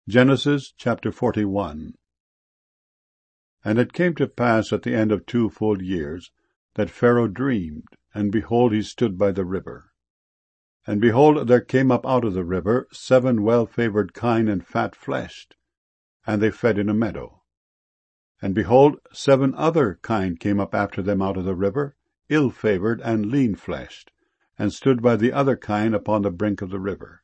Genesis chapter 41. And it came to pass at the end of 2 full years, that Pharaoh dreamed, and behold, he stood by the river. And behold, there came up out of the river 7 well-favored kine and fat-fleshed, and they fed in a meadow. And behold, 7 other kine came up after them out of the river, ill-favored and lean-fleshed, and stood by the other kine upon the brink of the river.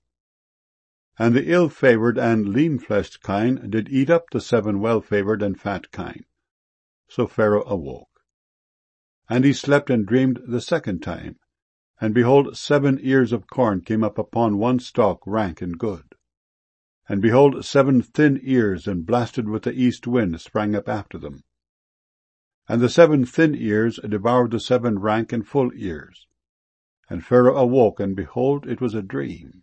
And the ill-favored and lean-fleshed kine did eat up the 7 well-favored and fat kine. So Pharaoh awoke. And he slept and dreamed the second time. And behold, 7 ears of corn came up upon one stalk, rank and good. And behold, 7 thin ears, and blasted with the east wind, sprang up after them. And the 7 thin ears devoured the 7 rank and full ears. And Pharaoh awoke, and behold, it was a dream.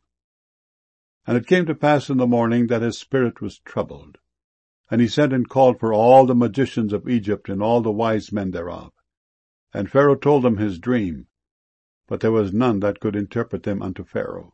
And it came to pass in the morning that his spirit was troubled. And he sent and called for all the magicians of Egypt and all the wise men thereof. And Pharaoh told them his dream, but there was none that could interpret them unto Pharaoh.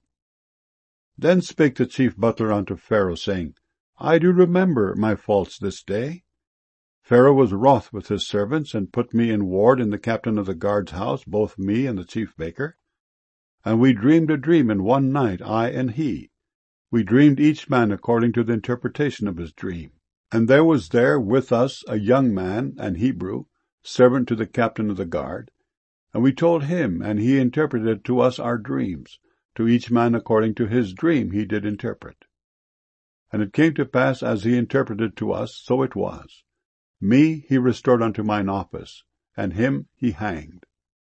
Then spake the chief butler unto Pharaoh, saying, I do remember my faults this day. Pharaoh was wroth with his servants, and put me in ward in the captain of the guard's house, both me and the chief baker. And we dreamed a dream in one night, I and he. We dreamed each man according to the interpretation of his dream. And there was there with us a young man, an Hebrew, servant to the captain of the guard. And we told him, and he interpreted to us our dreams. To each man according to his dream he did interpret. And it came to pass, as he interpreted to us, so it was. Me he restored unto mine office, and him he hanged.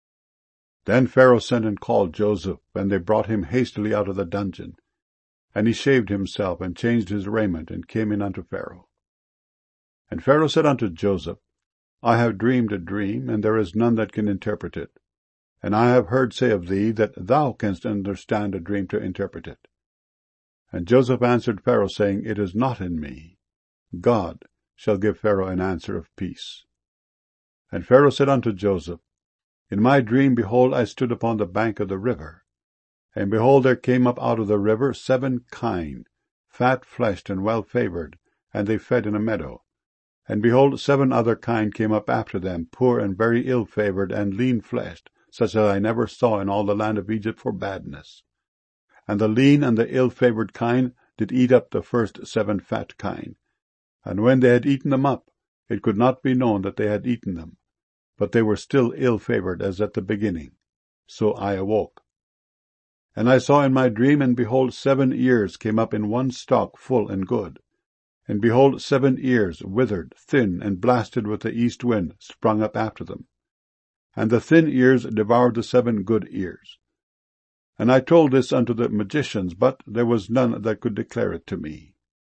Then Pharaoh sent and called Joseph, and they brought him hastily out of the dungeon. And he shaved himself, and changed his raiment, and came in unto Pharaoh. And Pharaoh said unto Joseph, I have dreamed a dream, and there is none that can interpret it. And I have heard say of thee, that thou canst understand a dream to interpret it. And Joseph answered Pharaoh, saying, It is not in me. God shall give Pharaoh an answer of peace. And Pharaoh said unto Joseph, In my dream, behold, I stood upon the bank of the river. And behold, there came up out of the river 7 kine, fat-fleshed and well-favored, and they fed in a meadow. And behold, 7 other kine came up after them, poor and very ill-favored and lean-fleshed, such as I never saw in all the land of Egypt for badness. And the lean and the ill-favored kine did eat up the first 7 fat kine. And when they had eaten them up, it could not be known that they had eaten them, but they were still ill-favored as at the beginning. So I awoke. And I saw in my dream, and behold, 7 ears came up in one stalk, full and good. And behold, 7 ears, withered, thin, and blasted with the east wind, sprung up after them. And the thin ears devoured the 7 good ears. And I told this unto the magicians, but there was none that could declare it to me.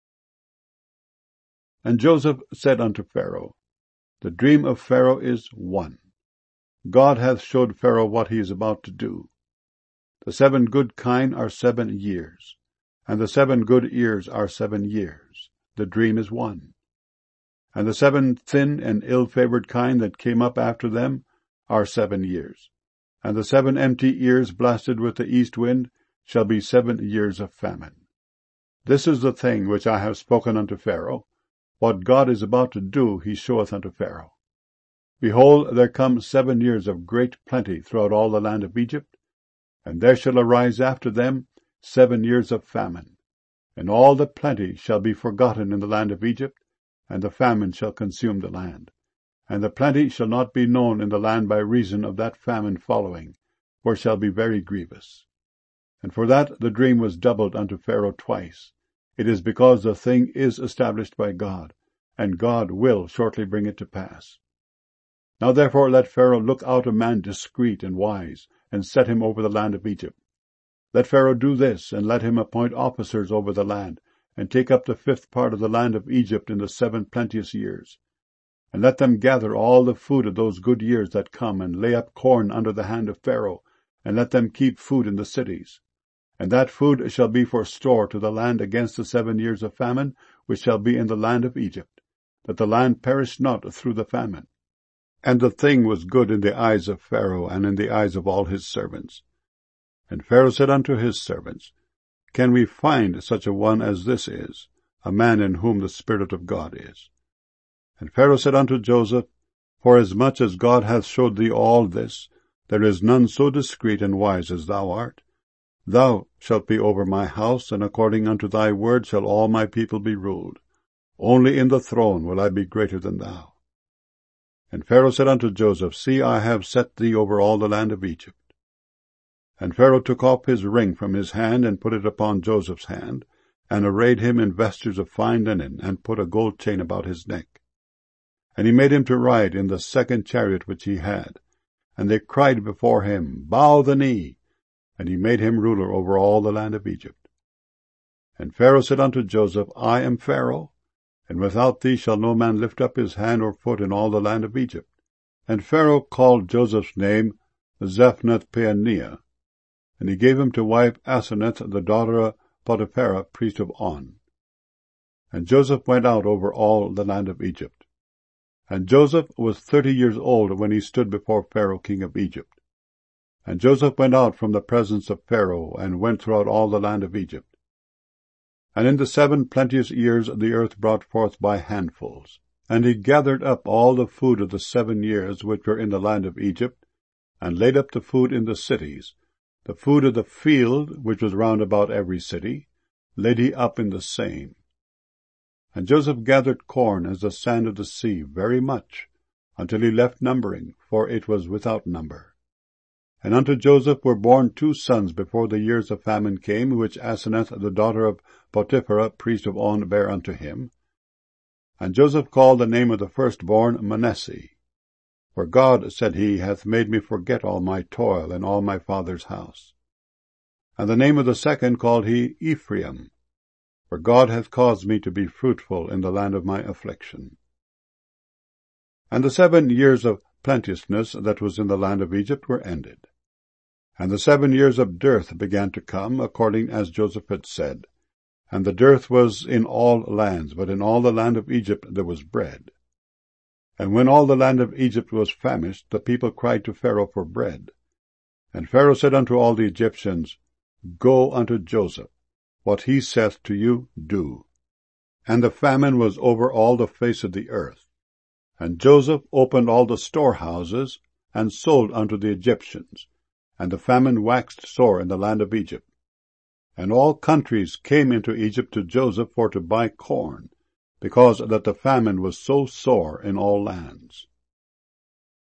And Joseph said unto Pharaoh, The dream of Pharaoh is one. God hath showed Pharaoh what he is about to do. The 7 good kine are 7 years, and the 7 good ears are 7 years. The dream is one. And the 7 thin and ill-favored kine that came up after them are 7 years. And the 7 empty ears blasted with the east wind shall be 7 years of famine. This is the thing which I have spoken unto Pharaoh. What God is about to do he showeth unto Pharaoh. Behold, there come 7 years of great plenty throughout all the land of Egypt, and there shall arise after them 7 years of famine. And all the plenty shall be forgotten in the land of Egypt, and the famine shall consume the land. And the plenty shall not be known in the land by reason of that famine following, for it shall be very grievous. And for that the dream was doubled unto Pharaoh twice. It is because the thing is established by God, and God will shortly bring it to pass. Now therefore let Pharaoh look out a man discreet and wise, and set him over the land of Egypt. Let Pharaoh do this, and let him appoint officers over the land, and take up the 5th part of the land of Egypt in the 7 plenteous years. And let them gather all the food of those good years that come, and lay up corn under the hand of Pharaoh, and let them keep food in the cities. And that food shall be for store to the land against the 7 years of famine, which shall be in the land of Egypt, that the land perish not through the famine. And the thing was good in the eyes of Pharaoh, and in the eyes of all his servants. And Pharaoh said unto his servants, Can we find such a one as this is, a man in whom the Spirit of God is. And Pharaoh said unto Joseph, Forasmuch as God hath showed thee all this, there is none so discreet and wise as thou art. Thou shalt be over my house, and according unto thy word shall all my people be ruled. Only in the throne will I be greater than thou. And Pharaoh said unto Joseph, See, I have set thee over all the land of Egypt. And Pharaoh took off his ring from his hand, and put it upon Joseph's hand, and arrayed him in vestures of fine linen, and put a gold chain about his neck. And he made him to ride in the second chariot which he had. And they cried before him, Bow the knee. And he made him ruler over all the land of Egypt. And Pharaoh said unto Joseph, I am Pharaoh, and without thee shall no man lift up his hand or foot in all the land of Egypt. And Pharaoh called Joseph's name Zaphnath-Paaneah, and he gave him to wife Asenath, the daughter of Potiphera, priest of On. And Joseph went out over all the land of Egypt. And Joseph was 30 years old when he stood before Pharaoh king of Egypt. And Joseph went out from the presence of Pharaoh, and went throughout all the land of Egypt. And in the 7 plenteous years the earth brought forth by handfuls. And he gathered up all the food of the 7 years which were in the land of Egypt, and laid up the food in the cities. The food of the field, which was round about every city, laid he up in the same. And Joseph gathered corn as the sand of the sea, very much, until he left numbering, for it was without number. And unto Joseph were born 2 sons before the years of famine came, which Asenath, the daughter of Potiphera, priest of On, bare unto him. And Joseph called the name of the firstborn Manasseh. For God, said he, hath made me forget all my toil and all my father's house. And the name of the second called he Ephraim. For God hath caused me to be fruitful in the land of my affliction. And the 7 years of plenteousness that was in the land of Egypt were ended. And the 7 years of dearth began to come, according as Joseph had said. And the dearth was in all lands, but in all the land of Egypt there was bread. And when all the land of Egypt was famished, the people cried to Pharaoh for bread. And Pharaoh said unto all the Egyptians, Go unto Joseph. What he saith to you, do. And the famine was over all the face of the earth. And Joseph opened all the storehouses, and sold unto the Egyptians. And the famine waxed sore in the land of Egypt. And all countries came into Egypt to Joseph for to buy corn, because that the famine was so sore in all lands.